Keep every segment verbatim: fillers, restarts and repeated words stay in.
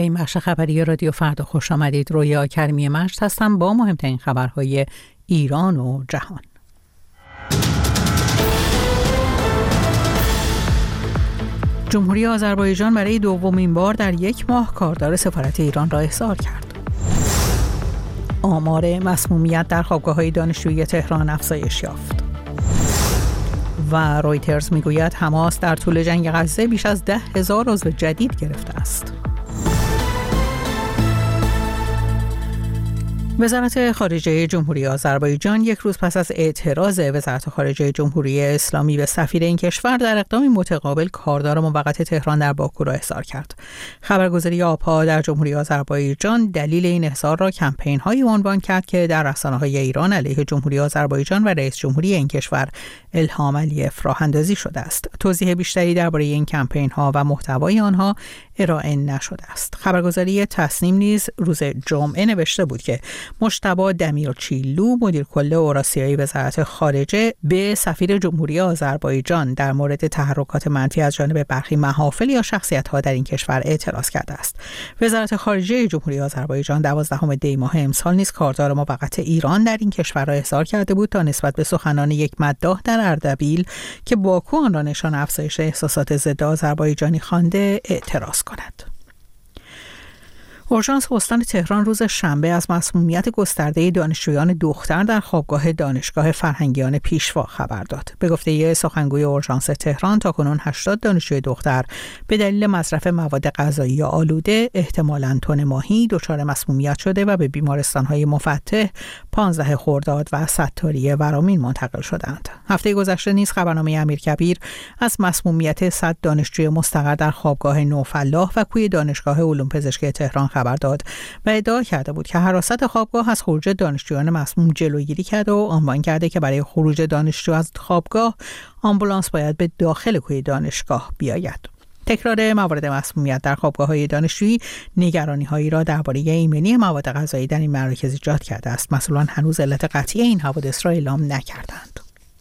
این بخش خبری رادیو فردا خوش آمدید. رویا کریمی مشت هستم با مهمترین خبرهای ایران و جهان. جمهوری آذربایجان برای دومین بار در یک ماه کاردار سفارت ایران را احضار کرد. آمار مسمومیت در خوابگاه‌های دانشجویی تهران افزایش یافت. و رویترز میگوید حماس در طول جنگ غزه بیش از ده هزار عضو جدید گرفته است. وزارت خارجه جمهوری آذربایجان یک روز پس از اعتراض وزارت خارجه جمهوری اسلامی به سفیر این کشور در اقدامی متقابل کاردار موقت تهران در باکو را احضار کرد. خبرگزاری آپا در جمهوری آذربایجان دلیل این احضار را کمپین‌هایی عنوان کرد که در رسانه‌های ایران علیه جمهوری آذربایجان و رئیس جمهوری این کشور الهام علیف راه اندازی شده است. توضیح بیشتری درباره این کمپین‌ها و محتوای آنها ارائه نشده است. خبرگزاری تصنیم نیز روز جمعه نوشته بود که مجتبی دمیرچیلو مدیر کل اوراسیایی وزارت خارجه به سفیر جمهوری آذربایجان در مورد تحرکات منفی از جانب برخی محافل یا شخصیت‌ها در این کشور اعتراض کرده است. وزارت خارجه جمهوری آذربایجان دوازدهم دی ماه امسال نیز کاردار موقت ایران در این کشور را احضار کرده بود تا نسبت به سخنان یک مداح در اردبیل که باکو آن را نشان افزایش احساسات ضد آذربایجانی خوانده اعتراض کند. اورژانس استان تهران روز شنبه از مسمومیت گسترده دانشجویان دختر در خوابگاه دانشگاه فرهنگیان پیشوا خبر داد. به گفته سخنگوی اورژانس تهران تاکنون هشتاد دانشجوی دختر به دلیل مصرف مواد غذایی آلوده احتمالاً تن ماهی دچار مسمومیت شده و به بیمارستان‌های مفتح پانزده خرداد و ستاری ورامین منتقل شدند. هفته گذشته نیز خبرنامه امیرکبیر از مسمومیت صد دانشجوی مستقر در خوابگاه نوفلاح و کوی دانشگاه علوم پزشکی تهران خبر داد و ادعا کرده بود که حراست خوابگاه از خروج دانشجویان مسموم جلوگیری کرده و عنوان کرده که برای خروج دانشجو از خوابگاه آمبولانس باید به داخل کوی دانشگاه بیاید. تکرار موارد مسمومیت در خوابگاه‌های دانشجویی نگرانی‌هایی را درباره ایمنی مواد غذایی در این مراکز ایجاد کرده است. مسئولان هنوز علت قطعی این حوادث را اعلام نکردند.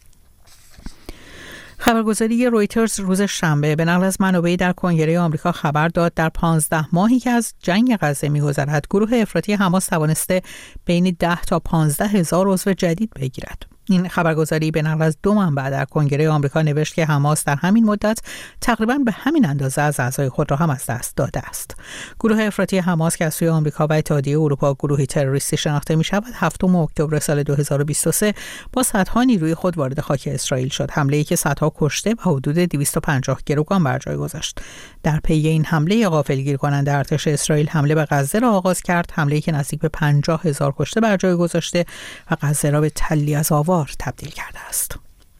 خبرگزاری رویترز روز شنبه به نقل از منابعی در کنگره آمریکا خبر داد در پانزده ماهی که از جنگ غزه می‌گذرد گروه افراطی حماس توانسته بین ده تا پانزده هزار عضو جدید بگیرد. این خبرگزاری به نقل از دو منبع در کنگره آمریکا نوشت که حماس در همین مدت تقریباً به همین اندازه از اعضای خود را هم از دست داده است. گروه افراطی حماس که از سوی آمریکا و اتحادیه اروپا گروهی تروریستی شناخته می‌شود، هفتم اکتبر سال دو هزار و بیست و سه با صدها نیروی خود وارد خاک اسرائیل شد. حمله‌ای که صدها کشته و حدود دویست و پنجاه گروگان بر جای گذاشت. در پی این حمله غافلگیر کننده ارتش اسرائیل حمله به غزه را آغاز کرد، حمله‌ای که نزدیک به پنجاه هزار کشته بر جای گذاشته و غزه را به تلی از آوار تبدیل کرده است.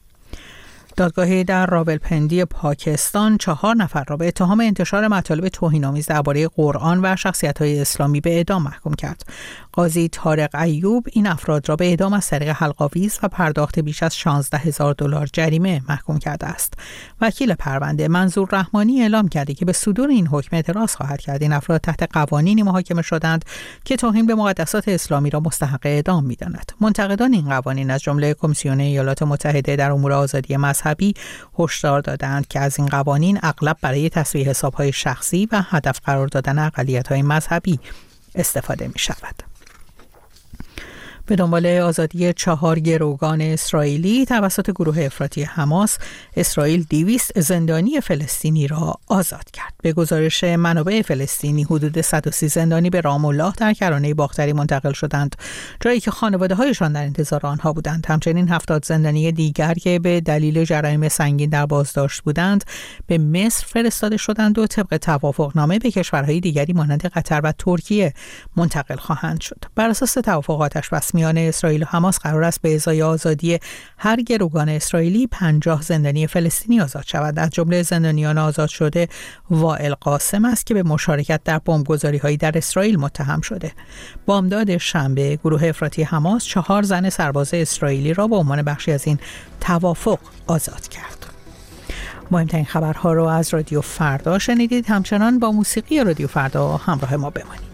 دادگاهی در راولپندی پاکستان چهار نفر را به اتهام انتشار مطالب توهین‌آمیز درباره قرآن و شخصیت‌های اسلامی به اعدام محکوم کرد. قاضی طارق ایوب این افراد را به اعدام از طریق حلق‌آویز و پرداخت بیش از شانزده هزار دلار جریمه محکوم کرده است. وکیل پرونده منظور رحمانی اعلام کرده که به صدور این حکم اعتراض خواهد کرد. این افراد تحت قوانینی محاکمه شدند که توهین به مقدسات اسلامی را مستحق اعدام می‌داند. منتقدان این قوانین از جمله کمیسیون ایالات متحده در امور آزادی مذهبی هشدار دادند که از این قوانین اغلب برای تسویه حساب‌های شخصی و هدف قرار دادن اقلیت‌های مذهبی استفاده می‌شود. به دنبال آزادی چهار گروگان اسرائیلی توسط گروه افراطی حماس، اسرائیل دویست زندانی فلسطینی را آزاد کرد. به گزارش منابع فلسطینی حدود صد و سی زندانی به رام الله در کرانه باختری منتقل شدند، جایی که خانواده‌هایشان در انتظار آنها بودند. همچنین هفتاد زندانی دیگر که به دلیل جرایم سنگین در بازداشت بودند به مصر فرستاده شدند و طبق توافقنامه به کشورهای دیگری مانند قطر و ترکیه منتقل خواهند شد. بر اساس توافق آتش‌بس میان اسرائیل و حماس قرار است به ازای آزادی هر گروگان اسرائیلی پنجاه زندانی فلسطینی آزاد شود. از جمله زندانیان آزاد شده وائل قاسم است که به مشارکت در بمبگذاری‌هایی در اسرائیل متهم شده. بامداد شنبه گروه افراطی حماس چهار زن سرباز اسرائیلی را به عنوان بخشی از این توافق آزاد کرد. مهمترین خبرها را از رادیو فردا شنیدید. همچنان با موسیقی رادیو فردا همراه ما بمانید.